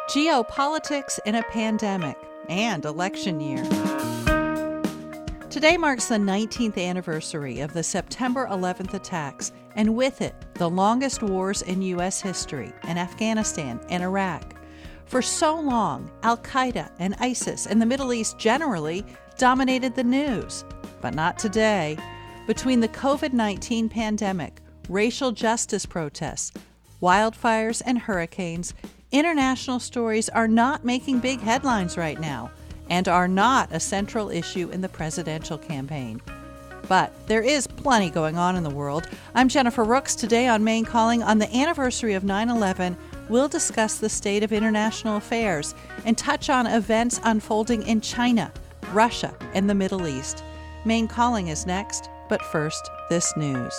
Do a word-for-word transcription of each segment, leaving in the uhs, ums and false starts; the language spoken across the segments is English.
Geopolitics in a Pandemic and Election Year. Today marks the nineteenth anniversary of the September eleventh attacks, and with it, the longest wars in U S history in Afghanistan and Iraq. For so long, Al-Qaeda and ISIS and the Middle East generally dominated the news, but not today. Between the covid nineteen pandemic, racial justice protests, wildfires, and hurricanes, international stories are not making big headlines right now and are not a central issue in the presidential campaign. But there is plenty going on in the world. I'm Jennifer Rooks. Today on Maine Calling, on the anniversary of nine eleven, we'll discuss the state of international affairs and touch on events unfolding in China, Russia, and the Middle East. Maine Calling is next, but first, this news.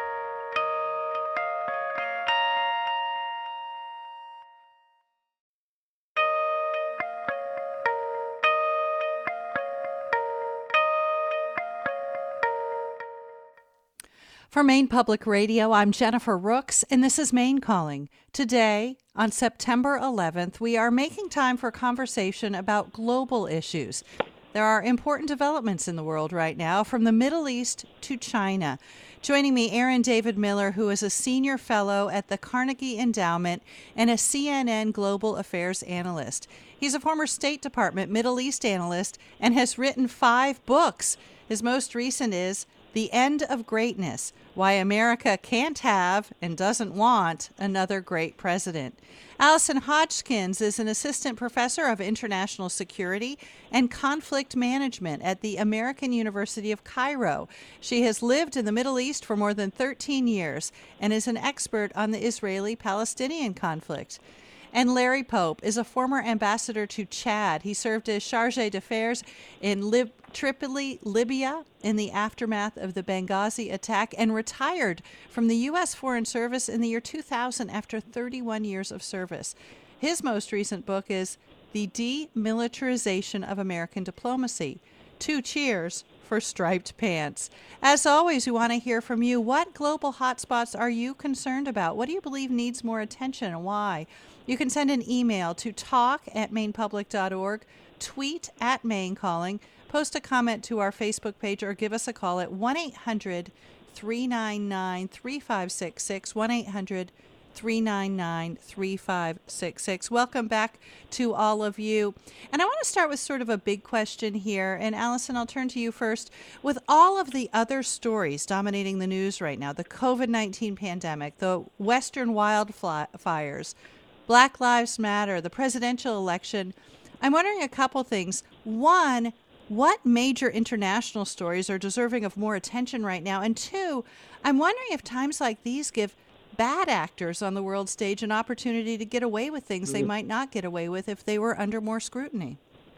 For Maine Public Radio, I'm Jennifer Rooks, and this is Maine Calling. Today, on September eleventh, we are making time for conversation about global issues. There are important developments in the world right now, from the Middle East to China. Joining me, Aaron David Miller, who is a senior fellow at the Carnegie Endowment and a C N N Global Affairs analyst. He's a former State Department Middle East analyst and has written five books. His most recent is The End of Greatness: Why America Can't Have and Doesn't Want Another Great President. Allison Hodgkins is an assistant professor of international security and conflict management at the American University of Cairo. She has lived in the Middle East for more than thirteen years and is an expert on the Israeli-Palestinian conflict. And Larry Pope is a former ambassador to Chad. He served as chargé d'affaires in Lib- Tripoli, Libya, in the aftermath of the Benghazi attack, and retired from the U S Foreign Service in the year two thousand after thirty-one years of service. His most recent book is The Demilitarization of American Diplomacy. Two cheers for striped pants. As always, we want to hear from you. What global hotspots are you concerned about? What do you believe needs more attention and why? You can send an email to talk at maine public dot org, tweet at Maine Calling, post a comment to our Facebook page, or give us a call at one eight hundred three nine nine three five six six, one eight hundred three nine nine three five six six. Welcome back to all of you. And I want to start with sort of a big question here. And Allison, I'll turn to you first. With all of the other stories dominating the news right now, the covid nineteen pandemic, the Western wildfires, Black Lives Matter, the presidential election, I'm wondering a couple things. One, what major international stories are deserving of more attention right now? And two, I'm wondering if times like these give bad actors on the world stage an opportunity to get away with things they might not get away with if they were under more scrutiny.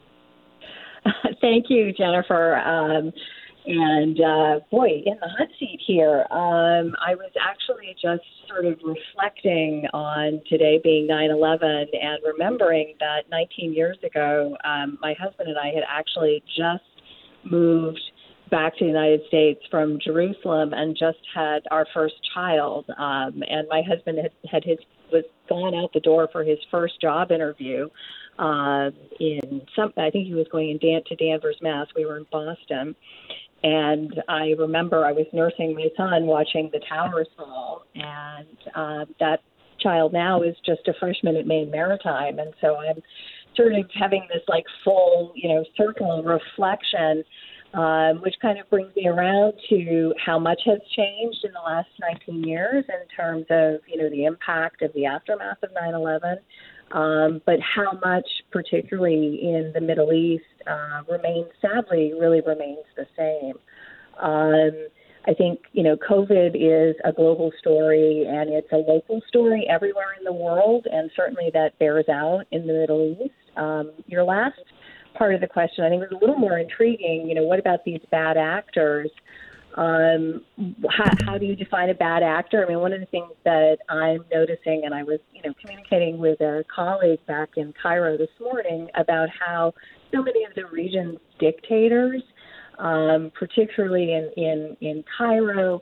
Thank you, Jennifer. Um, and uh, boy, in the hot seat here, um, I was actually just sort of reflecting on today being nine eleven and remembering that nineteen years ago, um, my husband and I had actually just moved back to the United States from Jerusalem and just had our first child. Um, and my husband had, had his was gone out the door for his first job interview uh, in some. I think he was going in Dan, to Danvers, Mass. We were in Boston. And I remember I was nursing my son watching the towers fall, and uh, that child now is just a freshman at Maine Maritime. And so I'm sort of having this like full, you know, circle of reflection, um, which kind of brings me around to how much has changed in the last nineteen years in terms of, you know, the impact of the aftermath of nine eleven. Um, but how much, particularly in the Middle East, uh, remains, sadly, really remains the same. Um, I think, you know, COVID is a global story and it's a local story everywhere in the world, and certainly that bears out in the Middle East. Um, your last part of the question, I think, was a little more intriguing. You know, what about these bad actors? Um, how, how do you define a bad actor? I mean, one of the things that I'm noticing, and I was, you know, communicating with a colleague back in Cairo this morning about how so many of the region's dictators, um, particularly in, in, in Cairo,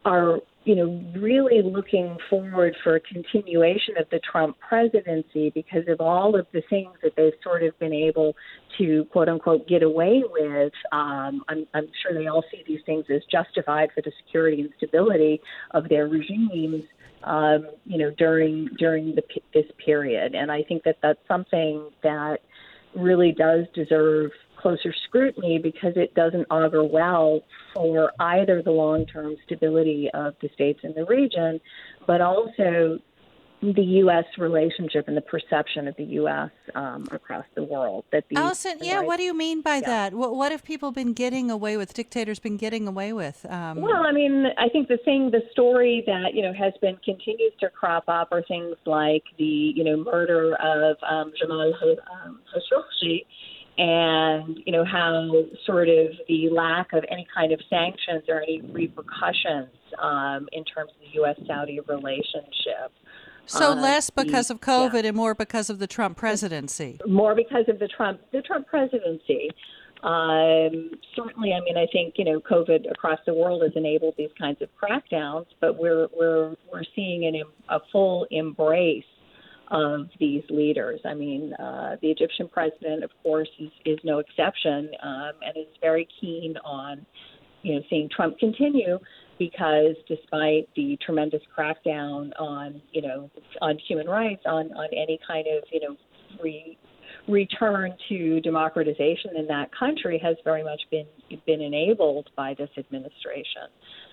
are, you know, really looking forward for a continuation of the Trump presidency because of all of the things that they've sort of been able to, quote unquote, get away with. Um, I'm, I'm sure they all see these things as justified for the security and stability of their regimes, um, you know, during during the, this period. And I think that that's something that really does deserve closer scrutiny because it doesn't augur well for either the long-term stability of the states in the region, but also the U S relationship and the perception of the U S um, across the world. That the Allison, yeah, right, what do you mean by yeah. that? What, what have people been getting away with, dictators been getting away with? Um, Well, I mean, I think the thing, the story that, you know, has been, continues to crop up are things like the, you know, murder of um, Jamal um, Khashoggi, and, you know, how sort of the lack of any kind of sanctions or any repercussions um, in terms of the U S Saudi relationship. so Uh, less the, because of yeah, COVID and more because of the Trump presidency. more because of the Trump, the Trump presidency. Um, certainly, I mean, I think, you know, COVID across the world has enabled these kinds of crackdowns, but we're we're we're seeing an, a full embrace of these leaders. I mean, uh, the Egyptian president, of course, is, is no exception, um, and is very keen on, you know, seeing Trump continue because despite the tremendous crackdown on, you know, on human rights, on, on any kind of, you know, free return to democratization in that country has very much been been enabled by this administration.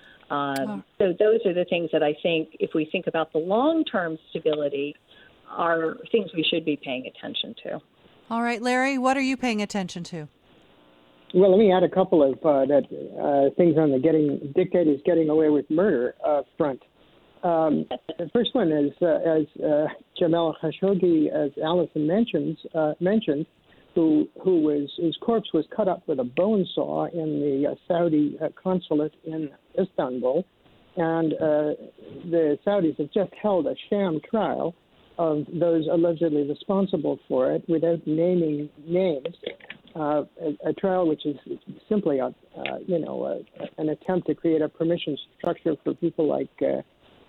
Um, Oh. So those are the things that I think, if we think about the long-term stability, are things we should be paying attention to. All right, Larry, what are you paying attention to? Well, let me add a couple of uh, that uh, things on the getting dictators getting away with murder uh, front. Um, the first one is, uh, as uh, Jamal Khashoggi, as Allison mentions, uh, mentioned, who who was his corpse was cut up with a bone saw in the uh, Saudi uh, consulate in Istanbul, and uh, the Saudis have just held a sham trial of those allegedly responsible for it without naming names. Uh, a, a trial which is simply a uh, you know a, an attempt to create a permission structure for people like. Uh,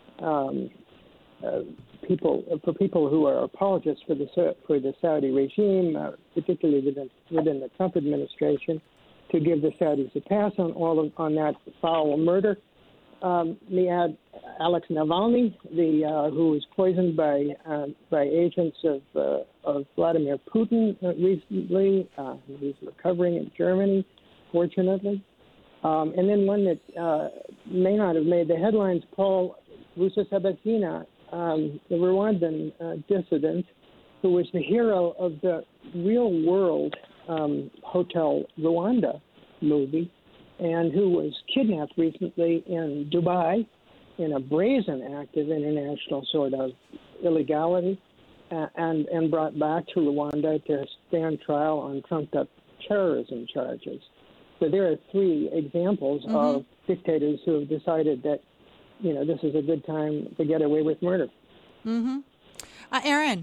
Um, uh, people for people who are apologists for the for the Saudi regime, uh, particularly within within the Trump administration, to give the Saudis a pass on all of, on that foul murder. Um, we had Alex Navalny, the uh, who was poisoned by uh, by agents of uh, of Vladimir Putin recently. Uh, he's recovering in Germany, fortunately. Um, and then one that uh, may not have made the headlines, Paul Rusesabagina, um, the Rwandan uh, dissident, who was the hero of the real-world um, Hotel Rwanda movie, and who was kidnapped recently in Dubai in a brazen act of international sort of illegality, uh, and, and brought back to Rwanda to stand trial on trumped-up terrorism charges. So there are three examples mm-hmm. of dictators who have decided that, you know, this is a good time to get away with murder. Mm-hmm. Uh, Aaron?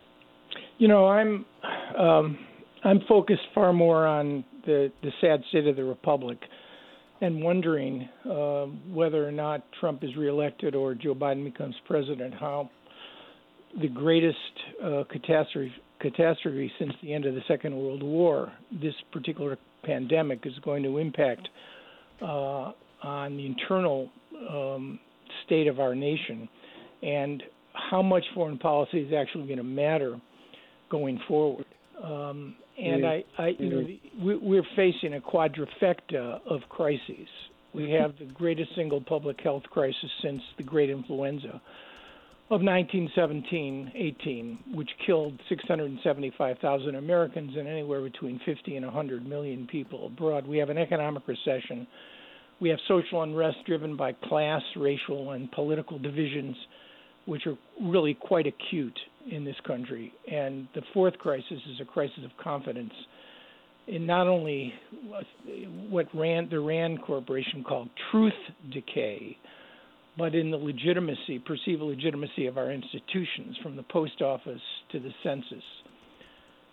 You know, I'm um, I'm focused far more on the, the sad state of the republic and wondering uh, whether or not Trump is reelected or Joe Biden becomes president, how the greatest uh, catastrophe, catastrophe since the end of the Second World War, this particular pandemic, is going to impact uh, on the internal um, state of our nation, and how much foreign policy is actually going to matter going forward. Um, and mm-hmm. I, I, you know, the, we, we're facing a quadrifecta of crises. We have the greatest single public health crisis since the Great Influenza of nineteen seventeen eighteen, which killed six hundred seventy-five thousand Americans and anywhere between fifty and one hundred million people abroad. We have an economic recession. We have social unrest driven by class, racial, and political divisions, which are really quite acute in this country. And the fourth crisis is a crisis of confidence in not only what Rand, the Rand Corporation called truth decay, but in the legitimacy, perceived legitimacy of our institutions, from the post office to the census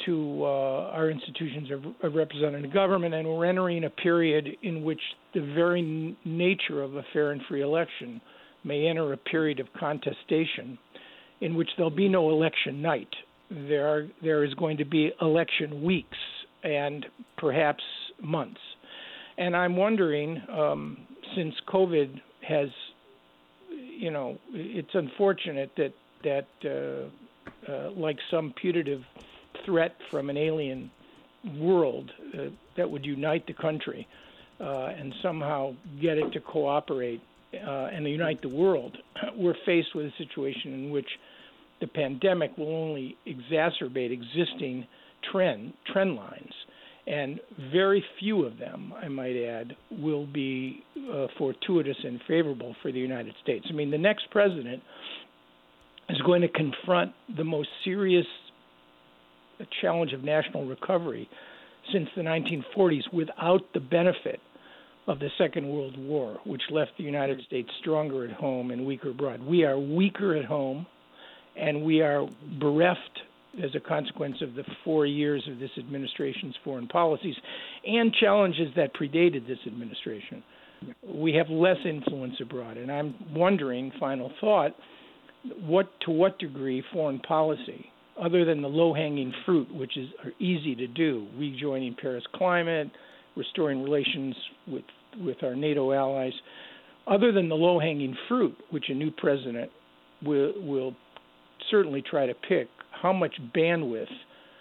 to uh, our institutions of, of representative government, and we're entering a period in which the very n- nature of a fair and free election may enter a period of contestation in which there'll be no election night. There are, there is going to be election weeks and perhaps months. And I'm wondering, um, since COVID has, you know, it's unfortunate that, that uh, uh, like some putative threat from an alien world uh, that would unite the country uh, and somehow get it to cooperate uh, and unite the world, we're faced with a situation in which the pandemic will only exacerbate existing trend trend lines, and very few of them, I might add, will be uh, fortuitous and favorable for the United States. I mean, the next president is going to confront the most serious challenge of national recovery since the nineteen forties without the benefit of the Second World War, which left the United States stronger at home and weaker abroad. We are weaker at home, and we are bereft as a consequence of the four years of this administration's foreign policies and challenges that predated this administration. We have less influence abroad, and I'm wondering, final thought, what to what degree foreign policy, other than the low-hanging fruit, which is are easy to do, rejoining Paris climate, restoring relations with, with our NATO allies, other than the low-hanging fruit, which a new president will, will certainly try to pick, how much bandwidth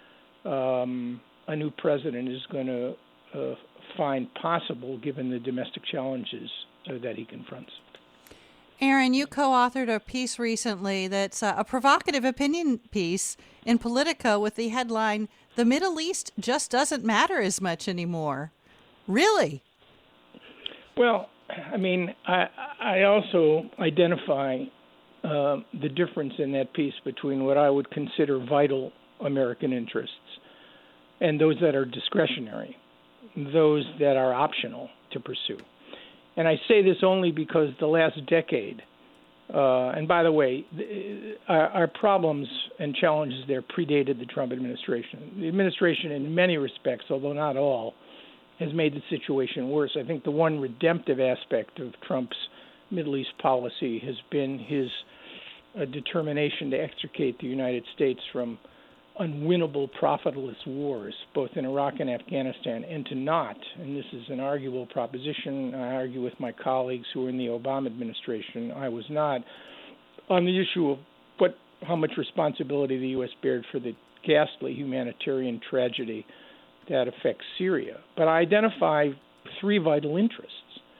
um, a new president is going to uh, find possible given the domestic challenges uh, that he confronts. Aaron, you co-authored a piece recently that's uh, a provocative opinion piece in Politico with the headline, "The Middle East just doesn't matter as much anymore." Really? Well, I mean, I, I also identify uh, the difference in that piece between what I would consider vital American interests and those that are discretionary, those that are optional to pursue. And I say this only because the last decade, uh, and by the way, the, our, our problems and challenges there predated the Trump administration. The administration, in many respects, although not all, has made the situation worse. I think the one redemptive aspect of Trump's Middle East policy has been his uh, determination to extricate the United States from unwinnable, profitless wars, both in Iraq and Afghanistan, and to not, and this is an arguable proposition, I argue with my colleagues who were in the Obama administration, I was not, on the issue of what, how much responsibility the U S bared for the ghastly humanitarian tragedy that affects Syria. But I identify three vital interests,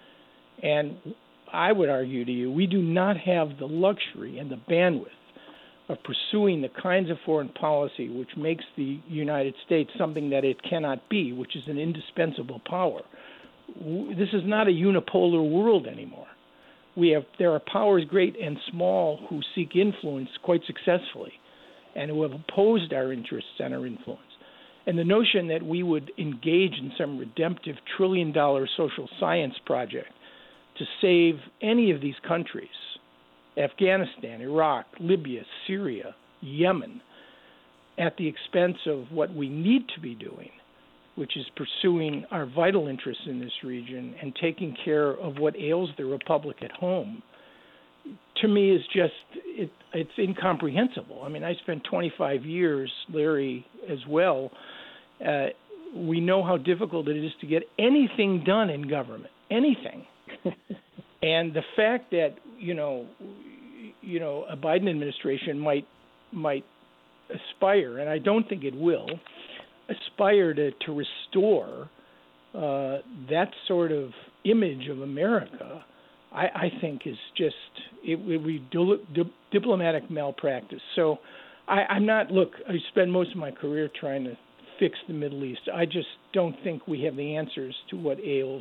and I would argue to you, we do not have the luxury and the bandwidth of pursuing the kinds of foreign policy which makes the United States something that it cannot be, which is an indispensable power. This is not a unipolar world anymore. We have there are powers great and small who seek influence quite successfully and who have opposed our interests and our influence. And the notion that we would engage in some redemptive trillion-dollar social science project to save any of these countries, Afghanistan, Iraq, Libya, Syria, Yemen, at the expense of what we need to be doing, which is pursuing our vital interests in this region and taking care of what ails the Republic at home, to me is just, it, it's incomprehensible. I mean, I spent twenty-five years, Larry as well. Uh, we know how difficult it is to get anything done in government, anything. And the fact that, you know, you know, a Biden administration might might aspire, and I don't think it will, aspire to, to restore uh, that sort of image of America, I, I think is just, it would be dil- di- diplomatic malpractice. So I, I'm not, look, I spent most of my career trying to fix the Middle East. I just don't think we have the answers to what ails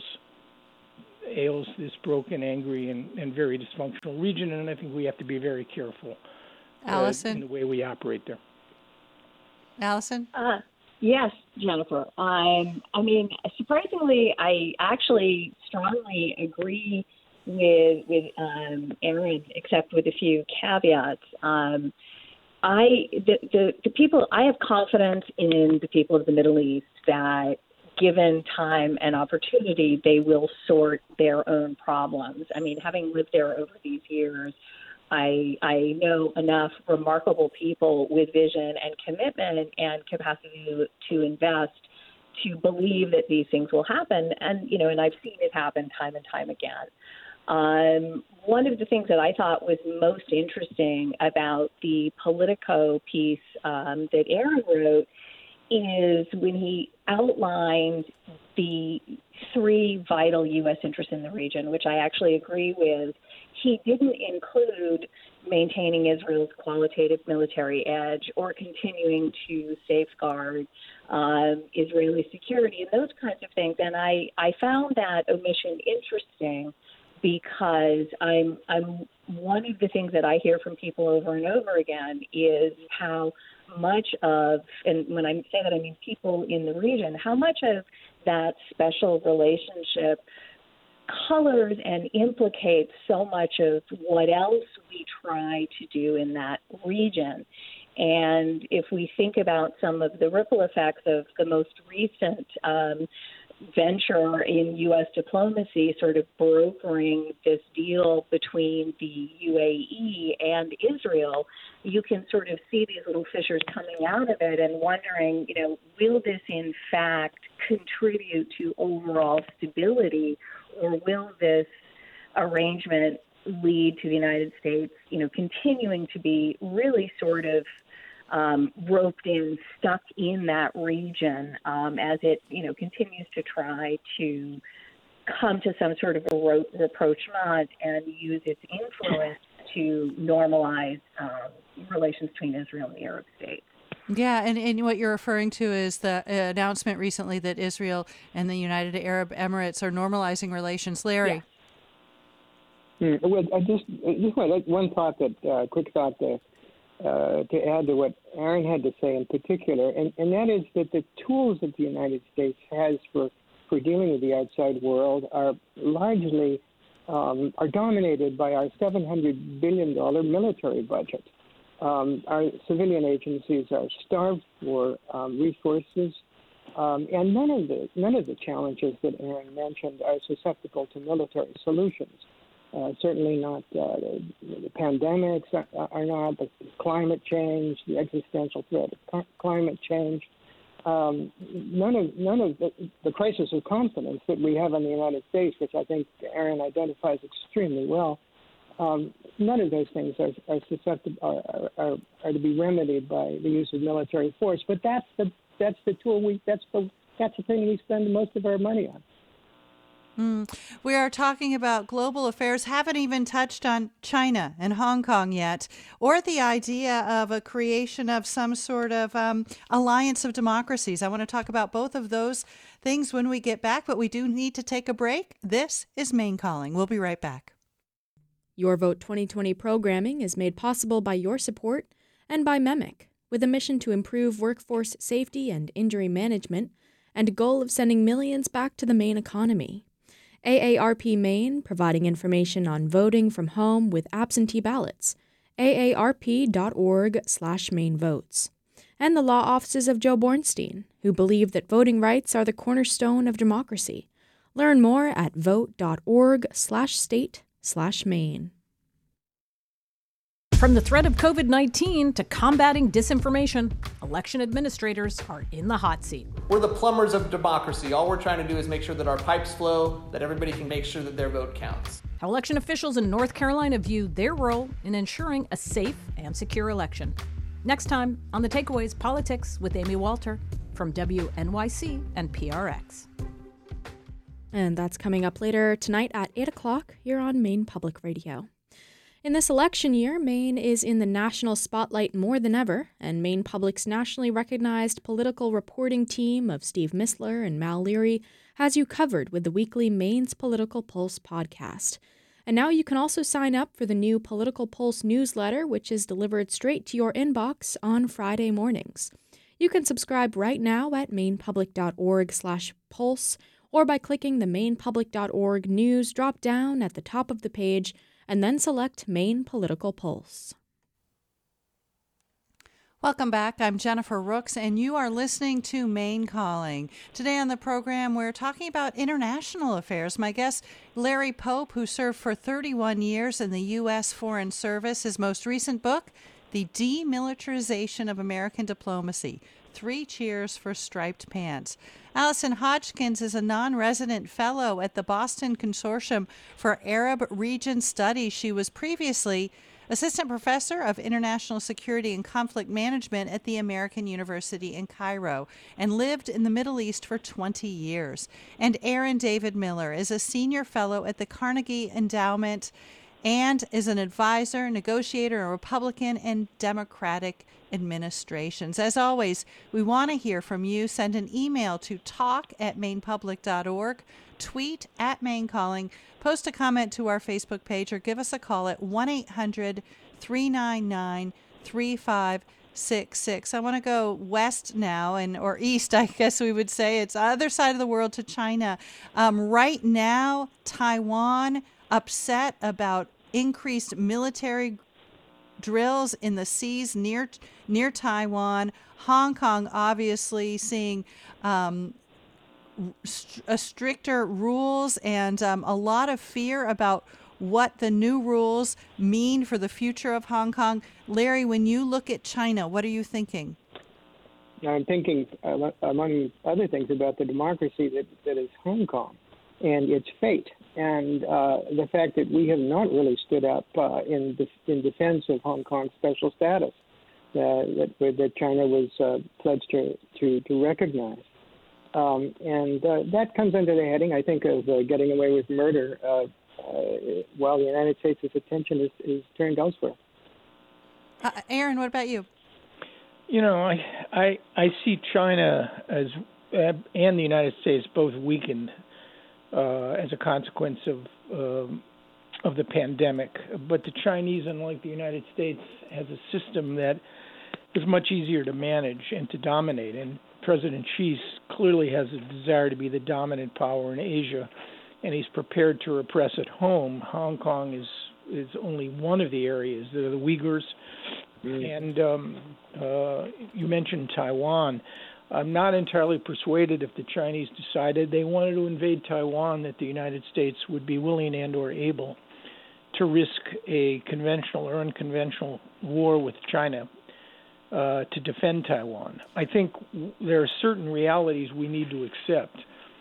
ails this broken, angry, and, and very dysfunctional region, and I think we have to be very careful uh, in the way we operate there. Allison? Uh, yes, Jennifer. Um, I mean, surprisingly, I actually strongly agree with with um, Aaron, except with a few caveats. Um, I the, the the people I have confidence in the people of the Middle East that, given time and opportunity, they will sort their own problems. I mean, having lived there over these years, I I know enough remarkable people with vision and commitment and capacity to, to invest to believe that these things will happen. And, you know, and I've seen it happen time and time again. Um, one of the things that I thought was most interesting about the Politico piece um, that Aaron wrote is when he outlined the three vital U S interests in the region, which I actually agree with. He didn't include maintaining Israel's qualitative military edge or continuing to safeguard um, Israeli security and those kinds of things. And I, I found that omission interesting because I'm, I'm one of the things that I hear from people over and over again is how much of, and when I say that I mean people in the region, how much of that special relationship colors and implicates so much of what else we try to do in that region. And if we think about some of the ripple effects of the most recent um, venture in U S diplomacy, sort of brokering this deal between the U A E and Israel, you can sort of see these little fissures coming out of it and wondering, you know, will this in fact contribute to overall stability, or will this arrangement lead to the United States, you know, continuing to be really sort of Um, roped in, stuck in that region um, as it, you know, continues to try to come to some sort of a ro- rapprochement and use its influence to normalize um, relations between Israel and the Arab states. Yeah, and, and what you're referring to is the uh, announcement recently that Israel and the United Arab Emirates are normalizing relations. Larry? Yeah. Mm, well, I just, just one, one thought that, uh, quick thought there. Uh, to add to what Aaron had to say in particular, and, and that is that the tools that the United States has for, for dealing with the outside world are largely um, are dominated by our seven hundred billion dollars military budget. Um, our civilian agencies are starved for um, resources, um, and none of the none of the challenges that Aaron mentioned are susceptible to military solutions. Uh, certainly not uh, the, the pandemics are, are not, the climate change, the existential threat of co- climate change. Um, none of none of the, the crisis of confidence that we have in the United States, which I think Aaron identifies extremely well, um, none of those things are, are susceptible are, are, are to be remedied by the use of military force. But that's the that's the tool we that's the that's the thing we spend most of our money on. Mm. We are talking about global affairs, haven't even touched on China and Hong Kong yet, or the idea of a creation of some sort of um, alliance of democracies. I want to talk about both of those things when we get back, but we do need to take a break. This is Maine Calling. We'll be right back. Your Vote twenty twenty programming is made possible by your support and by MEMIC, with a mission to improve workforce safety and injury management and a goal of sending millions back to the Maine economy. A A R P Maine, providing information on voting from home with absentee ballots. A A R P dot org slash Maine votes. And the law offices of Joe Bornstein, who believe that voting rights are the cornerstone of democracy. Learn more at vote.org slash state slash Maine. From the threat of covid nineteen to combating disinformation, election administrators are in the hot seat. We're the plumbers of democracy. All we're trying to do is make sure that our pipes flow, that everybody can make sure that their vote counts. How election officials in North Carolina view their role in ensuring a safe and secure election. Next time on The Takeaways Politics with Amy Walter from W N Y C and P R X. And that's coming up later tonight at eight o'clock here on Maine Public Radio. In this election year, Maine is in the national spotlight more than ever, and Maine Public's nationally recognized political reporting team of Steve Missler and Mal Leary has you covered with the weekly Maine's Political Pulse podcast. And now you can also sign up for the new Political Pulse newsletter, which is delivered straight to your inbox on Friday mornings. You can subscribe right now at mainepublic.org slash pulse or by clicking the mainepublic dot org news drop-down at the top of the page and then select Maine Political Pulse. Welcome back. I'm Jennifer Rooks, and you are listening to Maine Calling. Today on the program, we're talking about international affairs. My guest, Larry Pope, who served for thirty-one years in the U S Foreign Service. His most recent book, The Demilitarization of American Diplomacy, Three Cheers for Striped Pants. Allison Hodgkins is a non-resident fellow at the Boston Consortium for Arab Region Studies. She was previously Assistant Professor of International Security and Conflict Management at the American University in Cairo and lived in the Middle East for twenty years. And Aaron David Miller is a Senior Fellow at the Carnegie Endowment and is an advisor, negotiator in Republican and Democratic administrations. As always, we want to hear from you. Send an email to talk at maine public dot org, tweet at Maine Calling, post a comment to our Facebook page, or give us a call at one eight hundred three nine nine three five six six. I want to go west now, and or east, I guess we would say. It's other side of the world to China. Um, right now, Taiwan upset about increased military drills in the seas near near Taiwan. Hong Kong obviously seeing um, st- a stricter rules and um, a lot of fear about what the new rules mean for the future of Hong Kong. Larry, when you look at China, what are you thinking? I'm thinking, uh, among other things, about the democracy that, that is Hong Kong and its fate, and uh, the fact that we have not really stood up uh, in de- in defense of Hong Kong's special status uh, that that China was uh, pledged to to, to recognize, um, and uh, that comes under the heading, I think, of uh, getting away with murder, uh, uh, while the United States' attention is, is turned elsewhere. Uh, Aaron, what about you? You know, I I I see China as uh, and the United States both weakened Uh, as a consequence of um, of the pandemic. But the Chinese, unlike the United States, has a system that is much easier to manage and to dominate. And President Xi clearly has a desire to be the dominant power in Asia, and he's prepared to repress at home. Hong Kong is is only one of the areas. There are the Uyghurs, mm. and um, uh, you mentioned Taiwan. I'm not entirely persuaded if the Chinese decided they wanted to invade Taiwan that the United States would be willing and or able to risk a conventional or unconventional war with China uh, to defend Taiwan. I think there are certain realities we need to accept.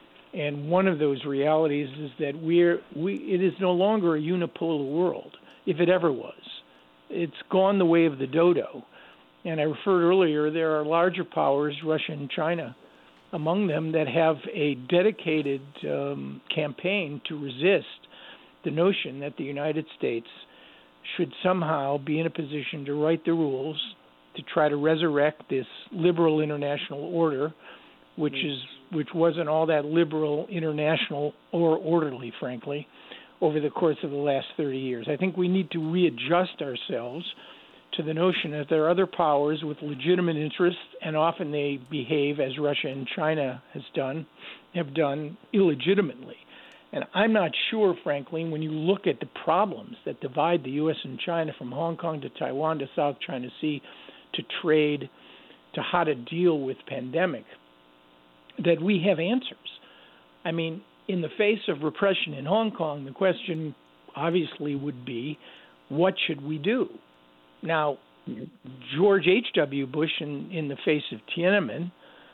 And one of those realities is that we're, we, it is no longer a unipolar world, if it ever was. It's gone the way of the dodo. And I referred earlier, there are larger powers, Russia and China, among them that have a dedicated um, campaign to resist the notion that the United States should somehow be in a position to write the rules to try to resurrect this liberal international order, which is which wasn't all that liberal, international, or orderly, frankly, over the course of the last thirty years. I think we need to readjust ourselves to the notion that there are other powers with legitimate interests, and often they behave, as Russia and China has done, have done illegitimately. And I'm not sure, frankly, when you look at the problems that divide the U S and China from Hong Kong to Taiwan to South China Sea to trade to how to deal with pandemic, that we have answers. I mean, in the face of repression in Hong Kong, the question obviously would be, what should we do? Now, George H W. Bush, in, in the face of Tiananmen,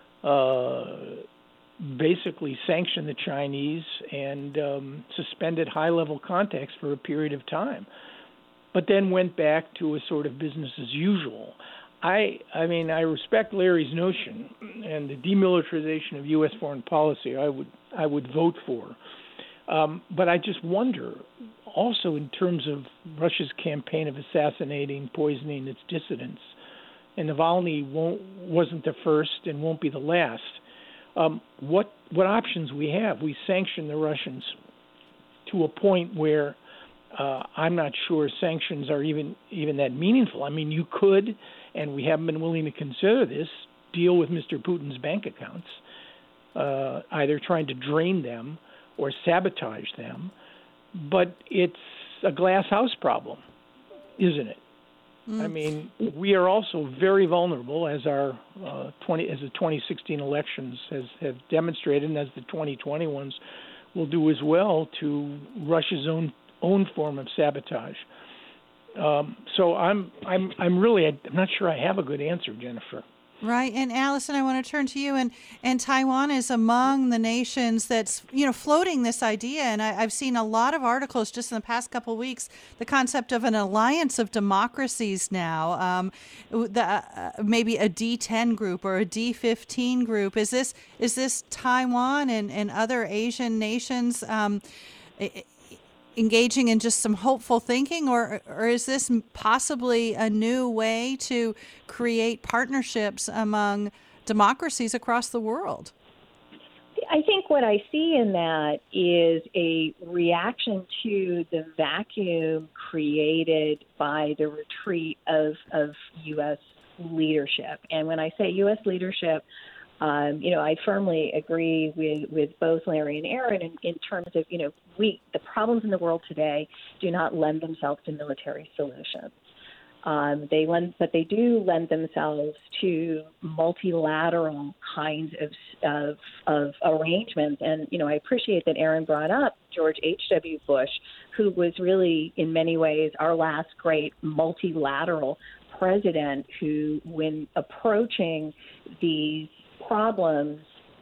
uh, basically sanctioned the Chinese and um, suspended high-level contacts for a period of time, but then went back to a sort of business as usual. I, I mean, I respect Larry's notion, and the demilitarization of U S foreign policy I would, I would vote for. Um, but I just wonder, also in terms of Russia's campaign of assassinating, poisoning its dissidents, and Navalny won't, wasn't the first and won't be the last, um, what what options we have? We sanction the Russians to a point where uh, I'm not sure sanctions are even, even that meaningful. I mean, you could, and we haven't been willing to consider this, deal with Mister Putin's bank accounts, uh, either trying to drain them or sabotage them, but it's a glass house problem, isn't it? I mean, we are also very vulnerable, as our uh, twenty as the twenty sixteen elections has have demonstrated, and as the twenty twenty ones will do as well, to Russia's own own form of sabotage. Um, so I'm I'm I'm really I'm not sure I have a good answer, Jennifer. Right. And Allison, I want to turn to you. And, and Taiwan is among the nations that's, you know, floating this idea. And I, I've seen a lot of articles just in the past couple of weeks, the concept of an alliance of democracies now, um, the, uh, maybe a D ten group or a D fifteen group. Is this is this Taiwan and, and other Asian nations um, engaging in just some hopeful thinking, or or is this possibly a new way to create partnerships among democracies across the world? I think what I see in that is a reaction to the vacuum created by the retreat of, of U S leadership. And when I say U S leadership, Um, you know, I firmly agree with, with both Larry and Aaron in, in terms of, you know, we the problems in the world today do not lend themselves to military solutions. Um, they lend, but they do lend themselves to multilateral kinds of, of of arrangements. And you know, I appreciate that Aaron brought up George H W. Bush, who was really, in many ways, our last great multilateral president, who, when approaching these problems,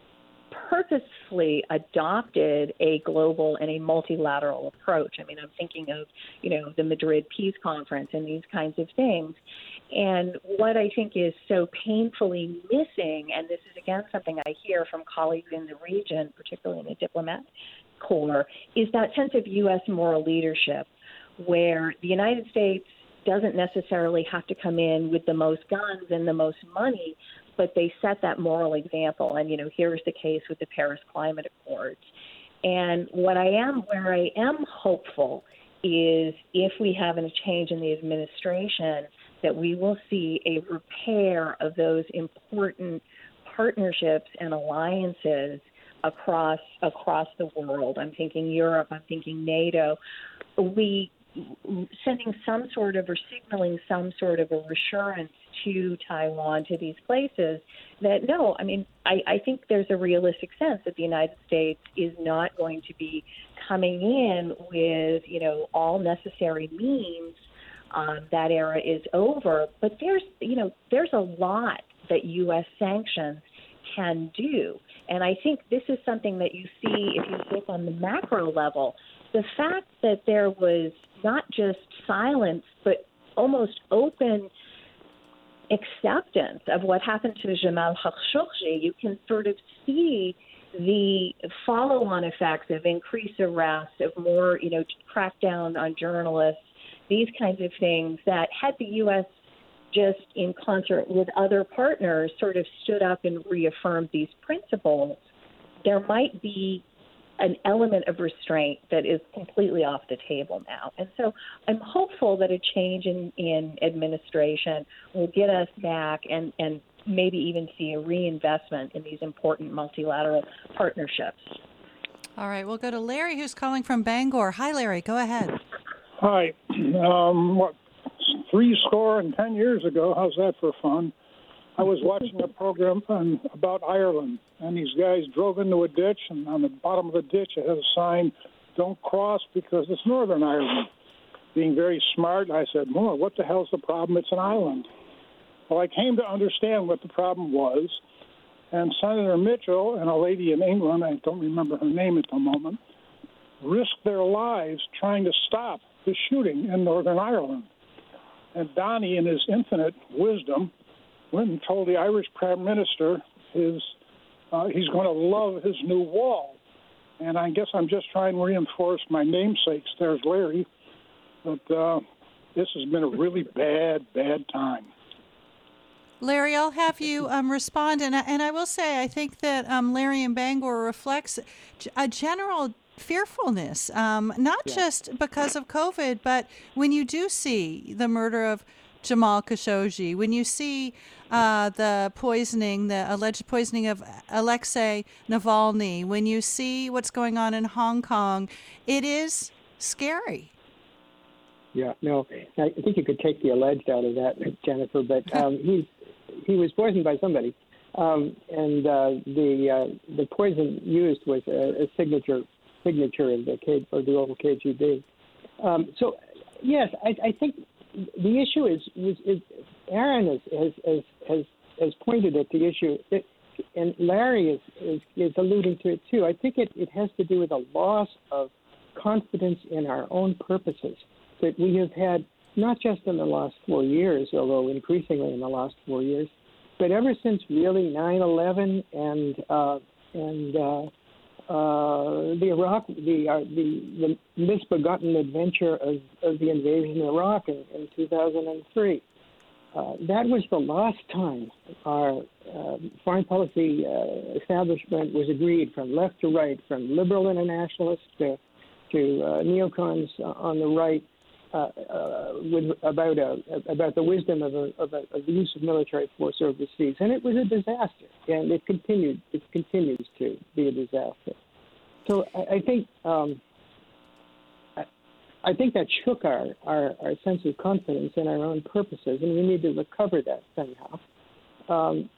purposefully adopted a global and a multilateral approach. I mean, I'm thinking of, you know, the Madrid Peace Conference and these kinds of things. And what I think is so painfully missing, and this is again something I hear from colleagues in the region, particularly in the diplomat corps, is that sense of U S moral leadership, where the United States doesn't necessarily have to come in with the most guns and the most money, but they set that moral example. And, you know, here's the case with the Paris Climate Accords. And what I am, where I am hopeful is if we have a change in the administration, that we will see a repair of those important partnerships and alliances across across the world. I'm thinking Europe, I'm thinking NATO. We sending some sort of or signaling some sort of a reassurance to Taiwan, to these places, that no, I mean, I, I think there's a realistic sense that the United States is not going to be coming in with, you know, all necessary means. Um, that era is over. But there's, you know, there's a lot that U S sanctions can do. And I think this is something that you see if you look on the macro level. The fact that there was not just silence, but almost open acceptance of what happened to Jamal Khashoggi, you can sort of see the follow-on effects of increased arrests, of more, you know, crackdown on journalists, these kinds of things that had the U S just in concert with other partners sort of stood up and reaffirmed these principles, there might be an element of restraint that is completely off the table now. And so I'm hopeful that a change in, in administration will get us back and, and maybe even see a reinvestment in these important multilateral partnerships. All right, we'll go to Larry, who's calling from Bangor. Hi, Larry. Go ahead. Hi. Um, what, three score and ten years ago, how's that for fun? I was watching a program on, about Ireland, and these guys drove into a ditch, and on the bottom of the ditch it had a sign, "Don't cross because it's Northern Ireland." Being very smart, I said, "Well, what the hell's the problem? It's an island." Well, I came to understand what the problem was, and Senator Mitchell and a lady in England, I don't remember her name at the moment, risked their lives trying to stop the shooting in Northern Ireland. And Donnie, in his infinite wisdom, went and told the Irish Prime Minister his uh, he's going to love his new wall. And I guess I'm just trying to reinforce my namesakes. There's Larry. But uh, this has been a really bad, bad time. Larry, I'll have you um, respond. And I, and I will say, I think that um, Larry in Bangor reflects a general fearfulness, um, not yeah. just because of COVID, but when you do see the murder of Jamal Khashoggi, when you see uh, the poisoning, the alleged poisoning of Alexei Navalny, when you see what's going on in Hong Kong, it is scary. Yeah, no, I think you could take the alleged out of that, Jennifer, but um, he's, he was poisoned by somebody. Um, and uh, the uh, the poison used was a, a signature signature of the K, of the old K G B. Um, so, yes, I, I think the issue is, is, is Aaron has, has, has, has, has pointed at the issue, that, and Larry is, is, is alluding to it too. I think it, it has to do with a loss of confidence in our own purposes that we have had, not just in the last four years, although increasingly in the last four years, but ever since really nine eleven and uh, and uh, uh, the Iraq, the, uh, the the misbegotten adventure of, of the invasion of Iraq in, in two thousand three. Uh, that was the last time our uh, foreign policy uh, establishment was agreed from left to right, from liberal internationalists to to uh, neocons on the right, uh, uh, with, about a, about the wisdom of, a, of, a, of the use of military force overseas, and it was a disaster, and it continued. It continues to be a disaster. So I, I think um, I, I think that shook our, our, our sense of confidence in our own purposes, and we need to recover that somehow. Um,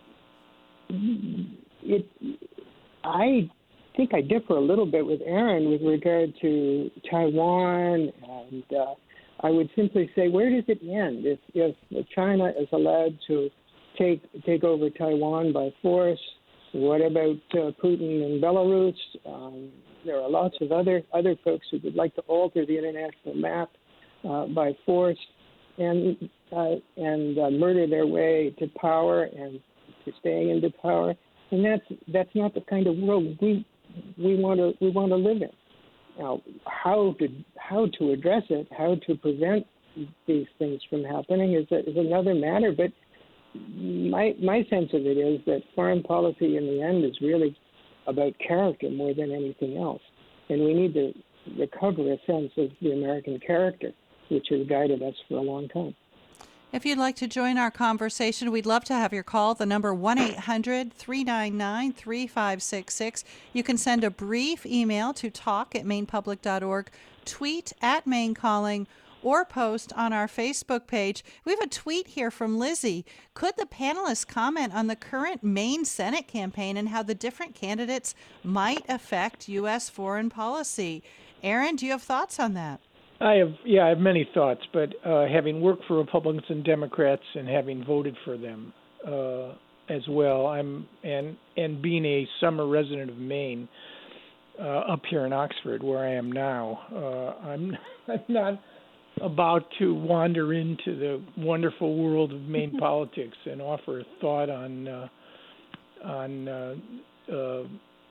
it, I. I think I differ a little bit with Aaron with regard to Taiwan, and uh, I would simply say, where does it end? If, if China is allowed to take take over Taiwan by force, what about uh, Putin in Belarus? Um, there are lots of other other folks who would like to alter the international map uh, by force and uh, and uh, murder their way to power and to staying into power. And that's that's not the kind of world we. we want to we want to live in. Now, how to how to address it, how to prevent these things from happening is a, is another matter. But my my sense of it is that foreign policy in the end is really about character more than anything else, and we need to recover a sense of the American character, which has guided us for a long time. If you'd like to join our conversation, we'd love to have your call. The number one eight hundred three nine nine three five six six. You can send a brief email to talk at maine public dot org, tweet at Maine Calling, or post on our Facebook page. We have a tweet here from Lizzie. Could the panelists comment on the current Maine Senate campaign and how the different candidates might affect U S foreign policy? Aaron, do you have thoughts on that? I have, yeah, I have many thoughts, but uh, having worked for Republicans and Democrats and having voted for them uh, as well, I'm and and being a summer resident of Maine, uh, up here in Oxford, where I am now, uh, I'm I'm not about to wander into the wonderful world of Maine politics and offer a thought on uh, on uh, uh,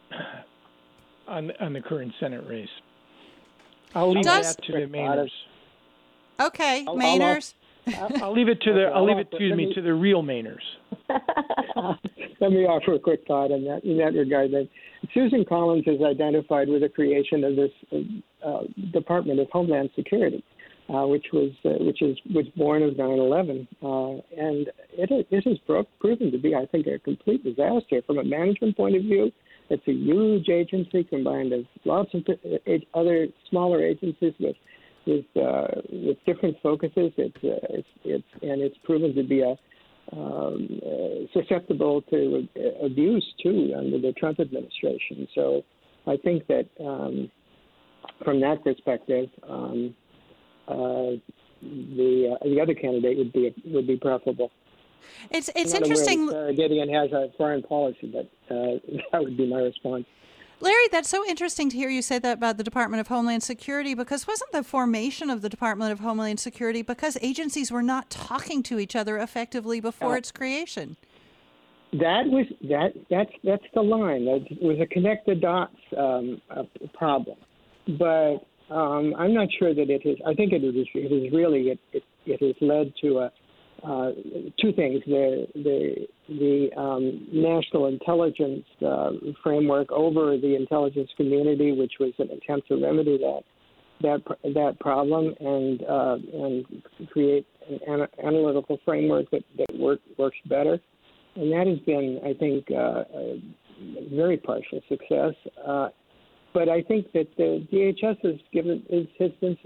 on on the current Senate race. I'll leave Does, that to the Mainers. Okay, I'll, Mainers. I'll, I'll leave it to the. Okay, I'll leave I'll it. Excuse me, me, to the real Mainers. Let me offer a quick thought in that in that regard. That Susan Collins is identified with the creation of this uh, Department of Homeland Security, uh, which was uh, which is was born of nine eleven, uh, and it it has pro- proven to be, I think, a complete disaster from a management point of view. It's a huge agency combined of lots of other smaller agencies with with uh, with different focuses. It's uh, it's it's and it's proven to be a um, uh, susceptible to abuse too under the Trump administration. So I think that um, from that perspective, um, uh, the uh, the other candidate would be would be preferable. It's it's I'm not interesting. aware that Sarah Gideon has a foreign policy, but uh, that would be my response. Larry, that's so interesting to hear you say that about the Department of Homeland Security, because wasn't the formation of the Department of Homeland Security because agencies were not talking to each other effectively before uh, its creation? That was that that's that's the line. That was a connect the dots um, problem, but um, I'm not sure that it is. I think it is. It is really it. It, it has led to a. Uh, two things: the the the um, national intelligence uh, framework over the intelligence community, which was an attempt to remedy that that that problem and uh, and create an ana- analytical framework that that work, works better. And that has been, I think, uh, a very partial success. Uh, but I think that the D H S has given is, has been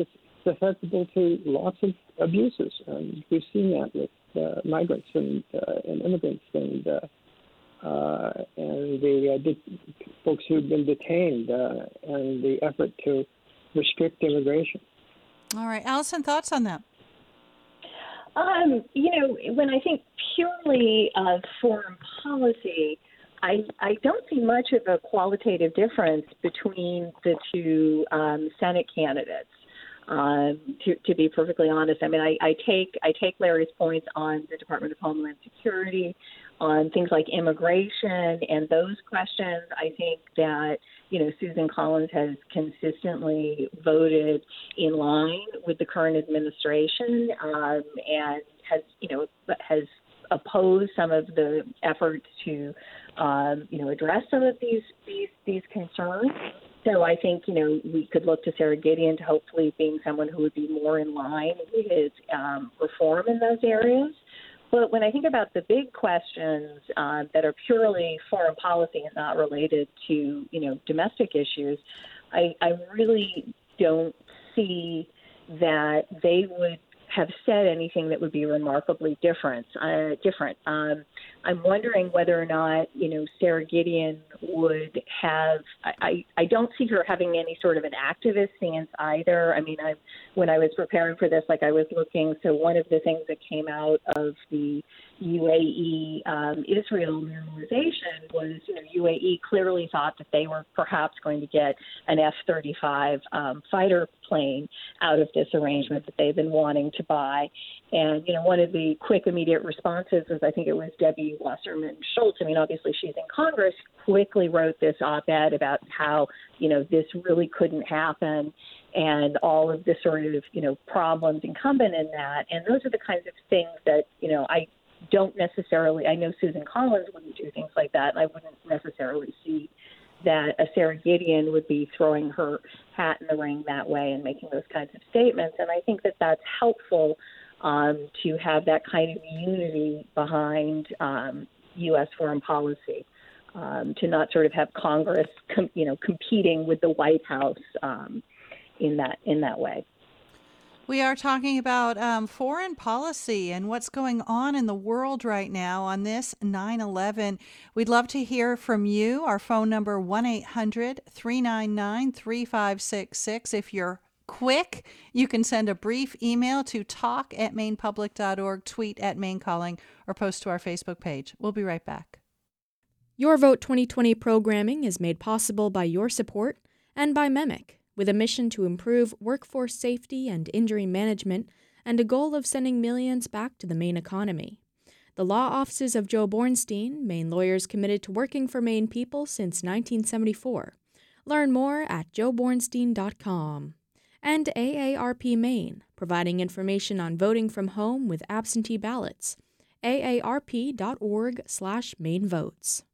susceptible to lots of abuses. And we've seen that with uh, migrants and, uh, and immigrants and uh, uh, and the uh, de- folks who've been detained uh, and the effort to restrict immigration. All right. Allison, thoughts on that? Um, you know, when I think purely of foreign policy, I, I don't see much of a qualitative difference between the two um, Senate candidates. Um, to, to be perfectly honest, I mean, I, I take I take Larry's points on the Department of Homeland Security, on things like immigration and those questions. I think that, you know, Susan Collins has consistently voted in line with the current administration um, and has, you know, has opposed some of the efforts to, um, you know, address some of these these these concerns. So I think, you know, we could look to Sarah Gideon to hopefully being someone who would be more in line with um, reform in those areas. But when I think about the big questions uh, that are purely foreign policy and not related to, you know, domestic issues, I, I really don't see that they would have said anything that would be remarkably different. Uh, different. Um, I'm wondering whether or not, you know, Sarah Gideon would have. I, I, I don't see her having any sort of an activist stance either. I mean, I when I was preparing for this, like I was looking. So one of the things that came out of the U A E um, Israel normalization was, you know, U A E clearly thought that they were perhaps going to get an F thirty-five um, fighter plane out of this arrangement that they've been wanting to buy. And, you know, one of the quick immediate responses was, I think it was Debbie Wasserman Schultz. I mean, obviously she's in Congress, quickly wrote this op-ed about how, you know, this really couldn't happen and all of the sort of, you know, problems incumbent in that. And those are the kinds of things that, you know, I don't necessarily, I know Susan Collins wouldn't do things like that, and I wouldn't necessarily see that a Sarah Gideon would be throwing her hat in the ring that way and making those kinds of statements. And I think that that's helpful um, to have that kind of unity behind um, U S foreign policy, um, to not sort of have Congress, com- you know, competing with the White House um, in that in that way. We are talking about um, foreign policy and what's going on in the world right now on this nine eleven. We'd love to hear from you. Our phone number, one eight hundred three nine nine three five six six. If you're quick, you can send a brief email to talk at maine public dot org, tweet at Maine Calling, or post to our Facebook page. We'll be right back. Your Vote twenty twenty programming is made possible by your support and by MEMIC, with a mission to improve workforce safety and injury management and a goal of sending millions back to the Maine economy. The law offices of Joe Bornstein, Maine lawyers committed to working for Maine people since nineteen seventy-four. Learn more at joe bornstein dot com. And A A R P Maine, providing information on voting from home with absentee ballots. A A R P dot org slash Maine votes.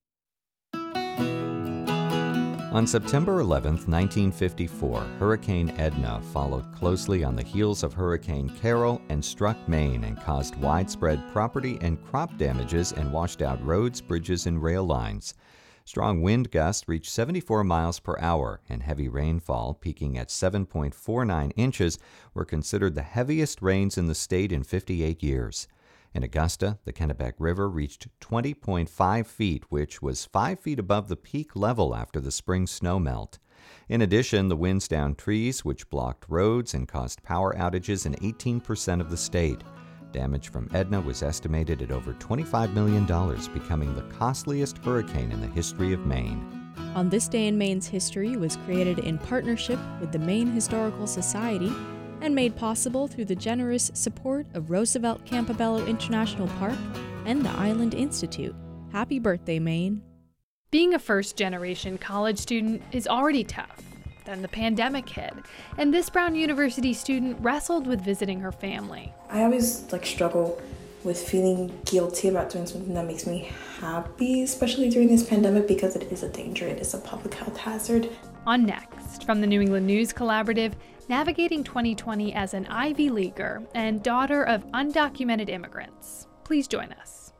On September eleventh, nineteen fifty-four, Hurricane Edna followed closely on the heels of Hurricane Carol and struck Maine and caused widespread property and crop damages and washed out roads, bridges, and rail lines. Strong wind gusts reached seventy-four miles per hour, and heavy rainfall, peaking at seven point four nine inches, were considered the heaviest rains in the state in fifty-eight years. In Augusta, the Kennebec River reached twenty point five feet, which was five feet above the peak level after the spring snowmelt. In addition, the winds downed trees, which blocked roads and caused power outages in eighteen percent of the state. Damage from Edna was estimated at over twenty-five million dollars, becoming the costliest hurricane in the history of Maine. On This Day in Maine's History was created in partnership with the Maine Historical Society and made possible through the generous support of Roosevelt Campobello International Park and the Island Institute. Happy birthday, Maine. Being a first-generation college student is already tough. Then the pandemic hit, and this Brown University student wrestled with visiting her family. I always like struggle with feeling guilty about doing something that makes me happy, especially during this pandemic, because it is a danger, it is a public health hazard. On Next, from the New England News Collaborative, navigating twenty twenty as an Ivy Leaguer and daughter of undocumented immigrants. Please join us.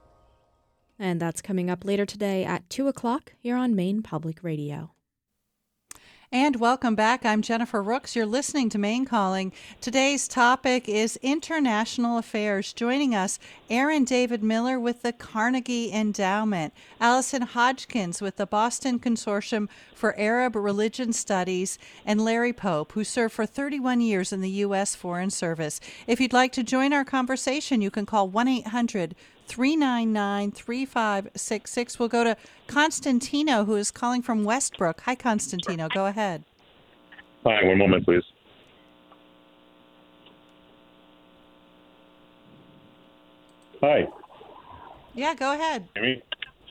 And that's coming up later today at two o'clock here on Maine Public Radio. And welcome back. I'm Jennifer Rooks. You're listening to Maine Calling. Today's topic is international affairs. Joining us, Aaron David Miller with the Carnegie Endowment, Allison Hodgkins with the Boston Consortium for Arab Religion Studies, and Larry Pope, who served for thirty-one years in the U S Foreign Service. If you'd like to join our conversation, you can call one eight hundred three nine nine three five six six. We'll go to Constantino, who is calling from Westbrook. Hi, Constantino. Go ahead. Hi, one moment, please. Hi. Yeah, go ahead. Hear me?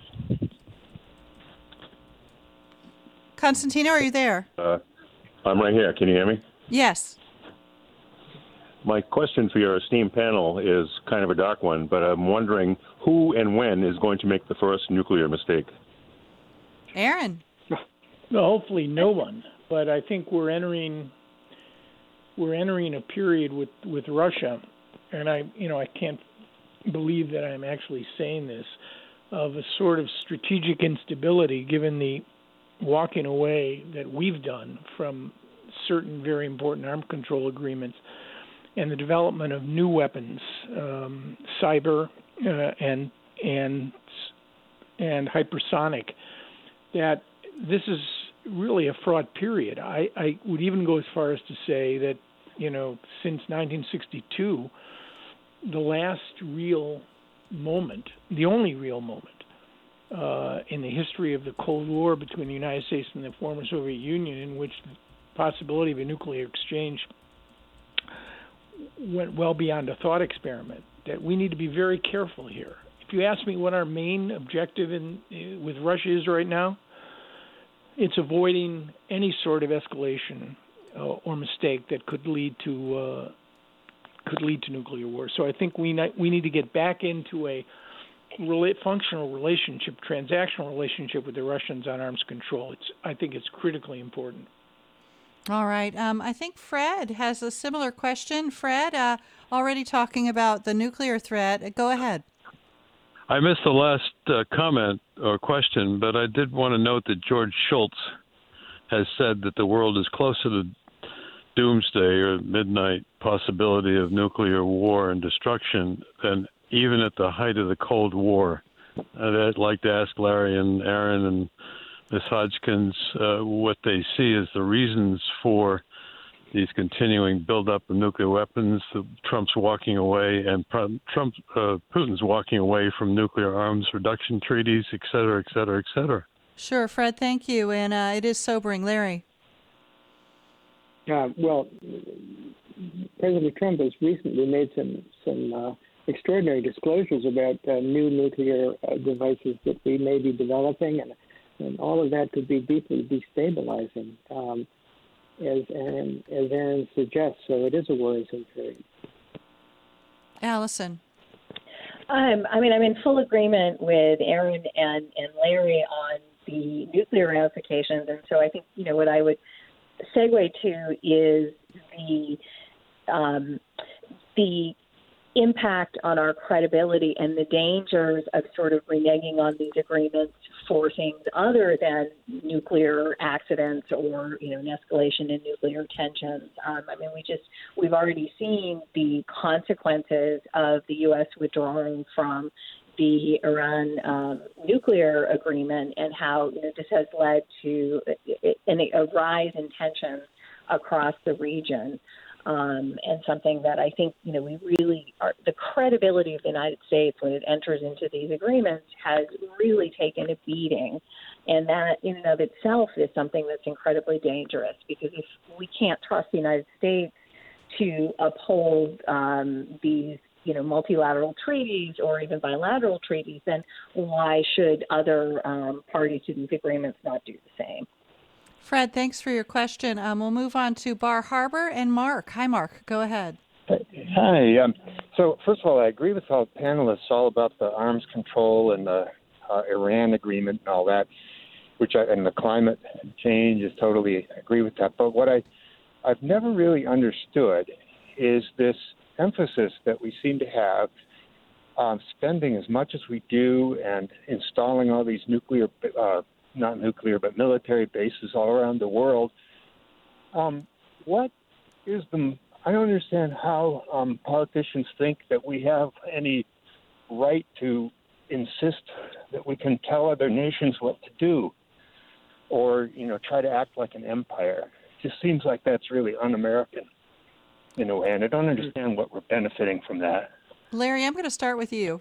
Constantino, are you there? Uh, I'm right here. Can you hear me? Yes. My question for your esteemed panel is kind of a dark one, but I'm wondering who and when is going to make the first nuclear mistake? Aaron. Well, hopefully no one, but I think we're entering we're entering a period with, with Russia, and I you know I can't believe that I'm actually saying this, of a sort of strategic instability given the walking away that we've done from certain very important arms control agreements and the development of new weapons, um, cyber uh, and and and hypersonic, that this is really a fraught period. I, I would even go as far as to say that, you know, since nineteen sixty-two, the last real moment, the only real moment uh, in the history of the Cold War between the United States and the former Soviet Union, in which the possibility of a nuclear exchange went well beyond a thought experiment, that we need to be very careful here. If you ask me what our main objective in with Russia is right now, it's avoiding any sort of escalation uh, or mistake that could lead to uh, could lead to nuclear war. So I think we ne- we need to get back into a rela- functional relationship, transactional relationship with the Russians on arms control. It's I think it's critically important. All right. Um, I think Fred has a similar question. Fred, uh, already talking about the nuclear threat. Go ahead. I missed the last uh, comment or question, but I did want to note that George Shultz has said that the world is closer to doomsday or midnight possibility of nuclear war and destruction than even at the height of the Cold War. And I'd like to ask Larry and Aaron and Miz Hodgkins uh, what they see as the reasons for these continuing buildup of nuclear weapons, the Trump's walking away, and Trump, uh, Putin's walking away from nuclear arms reduction treaties, et cetera, et cetera, et cetera. Sure, Fred, thank you. And uh, it is sobering. Larry? Uh, well, President Trump has recently made some, some uh, extraordinary disclosures about uh, new nuclear uh, devices that we may be developing, and, and all of that could be deeply destabilizing. Um, As Aaron, as Aaron suggests, so it is a worrisome period. Allison. Um, I mean, I'm in full agreement with Aaron and, and Larry on the nuclear ramifications, and so I think, you know, what I would segue to is the um, the impact on our credibility and the dangers of sort of reneging on these agreements for things other than nuclear accidents or, you know, an escalation in nuclear tensions. Um, I mean, we just, we've already seen the consequences of the U S withdrawing from the Iran um, nuclear agreement and how, you know, this has led to a, a rise in tensions across the region. Um, and something that I think, you know, we really are, the credibility of the United States when it enters into these agreements has really taken a beating. And that in and of itself is something that's incredibly dangerous, because if we can't trust the United States to uphold um, these, you know, multilateral treaties or even bilateral treaties, then why should other um, parties to these agreements not do the same? Fred, thanks for your question. Um, we'll move on to Bar Harbor and Mark. Hi, Mark. Go ahead. Hi. Um, so, first of all, I agree with all the panelists all about the arms control and the uh, Iran agreement and all that, which I, and the climate change is totally agree with that. But what I, I've never really understood is this emphasis that we seem to have on spending as much as we do and installing all these nuclear uh not nuclear, but military bases all around the world, Um, what is the? I don't understand how um, politicians think that we have any right to insist that we can tell other nations what to do, or you know, try to act like an empire. It just seems like that's really un-American in a way, and I don't understand what we're benefiting from that. Larry, I'm going to start with you.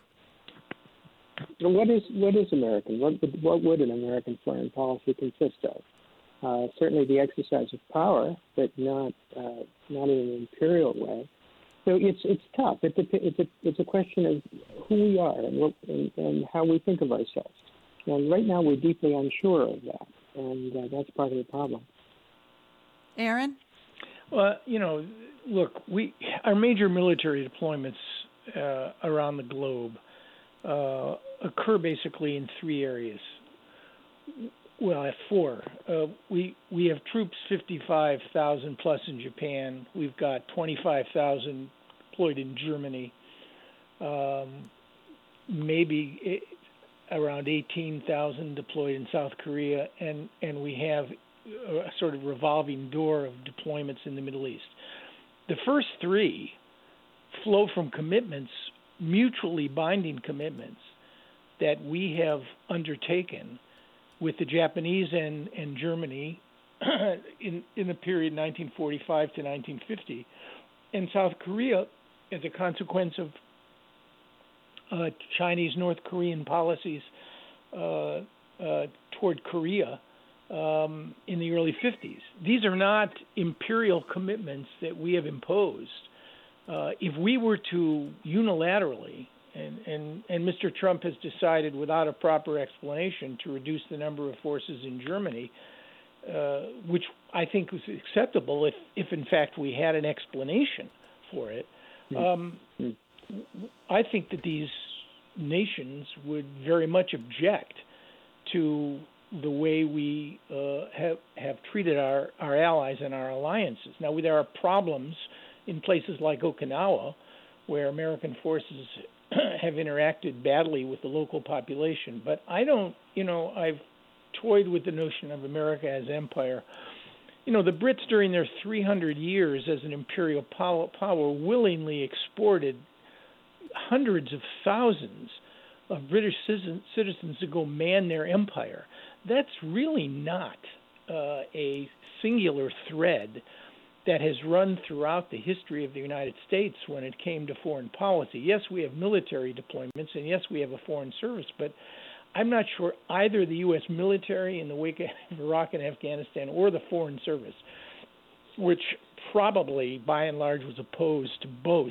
What is what is American? What would, what would an American foreign policy consist of? Uh, certainly the exercise of power, but not uh, not in an imperial way. So it's it's tough. It's a it's a it's a question of who we are and what and, and how we think of ourselves. And right now we're deeply unsure of that, and uh, that's part of the problem. Aaron? Well, you know, look, we our major military deployments uh, around the globe uh, occur basically in three areas. Well, at four. Uh, we we have troops fifty-five thousand plus in Japan. We've got twenty-five thousand deployed in Germany. Um, maybe it, around eighteen thousand deployed in South Korea, and, and we have a sort of revolving door of deployments in the Middle East. The first three flow from commitments, mutually binding commitments, that we have undertaken with the Japanese and, and Germany in, in the period nineteen forty-five to nineteen fifty, and South Korea as a consequence of uh, Chinese North Korean policies uh, uh, toward Korea um, in the early fifties. These are not imperial commitments that we have imposed. Uh, if we were to unilaterally And, and, and Mister Trump has decided, without a proper explanation, to reduce the number of forces in Germany, uh, which I think was acceptable if, if, in fact, we had an explanation for it. Um, I think that these nations would very much object to the way we uh, have, have treated our, our allies and our alliances. Now, there are problems in places like Okinawa, where American forces have interacted badly with the local population. But I don't, you know, I've toyed with the notion of America as empire. You know, the Brits during their three hundred years as an imperial power willingly exported hundreds of thousands of British citizens to go man their empire. That's really not uh, a singular thread that has run throughout the history of the United States when it came to foreign policy. Yes, we have military deployments, and yes, we have a foreign service, but I'm not sure either the U S military in the wake of Iraq and Afghanistan or the foreign service, which probably, by and large, was opposed to both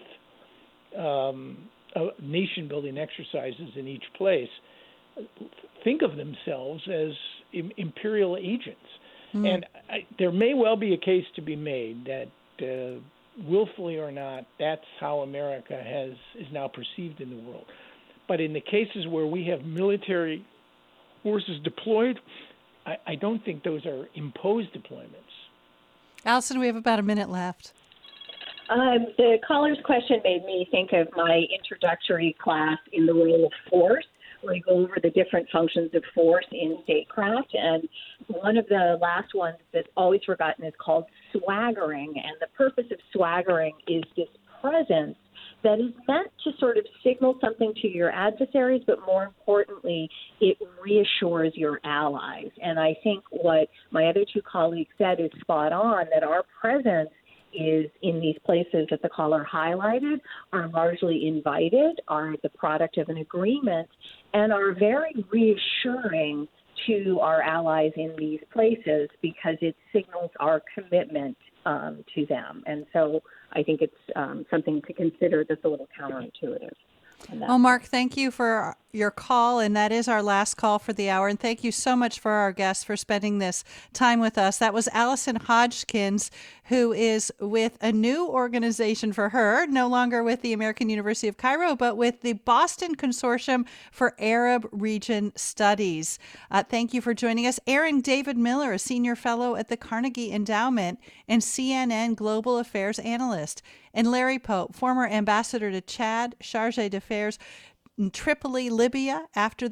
um, uh, nation-building exercises in each place, think of themselves as im- imperial agents. Mm. And I, there may well be a case to be made that, uh, willfully or not, that's how America has is now perceived in the world. But in the cases where we have military forces deployed, I, I don't think those are imposed deployments. Allison, we have about a minute left. Um, the caller's question made me think of my introductory class in the role of force, where we go over the different functions of force in statecraft. And one of the last ones that's always forgotten is called swaggering. And the purpose of swaggering is this presence that is meant to sort of signal something to your adversaries, but more importantly, it reassures your allies. And I think what my other two colleagues said is spot on, that our presence is in these places that the caller highlighted are largely invited, are the product of an agreement, and are very reassuring to our allies in these places because it signals our commitment um, to them. And so I think it's um, something to consider that's a little counterintuitive. Well, Mark, thank you for your call, and that is our last call for the hour. And thank you so much for our guests for spending this time with us. That was Allison Hodgkins, who is with a new organization for her, no longer with the American University of Cairo, but with the Boston Consortium for Arab Region Studies. Uh, thank you for joining us. Aaron David Miller, a senior fellow at the Carnegie Endowment and C N N Global Affairs analyst. And Larry Pope, former ambassador to Chad, chargé d'affaires in Tripoli, Libya, after the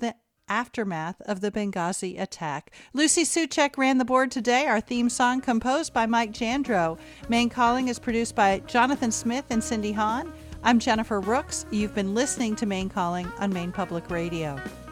aftermath of the Benghazi attack. Lucy Suchek ran the board today. Our theme song composed by Mike Jandro. Maine Calling is produced by Jonathan Smith and Cindy Hahn. I'm Jennifer Rooks. You've been listening to Maine Calling on Maine Public Radio.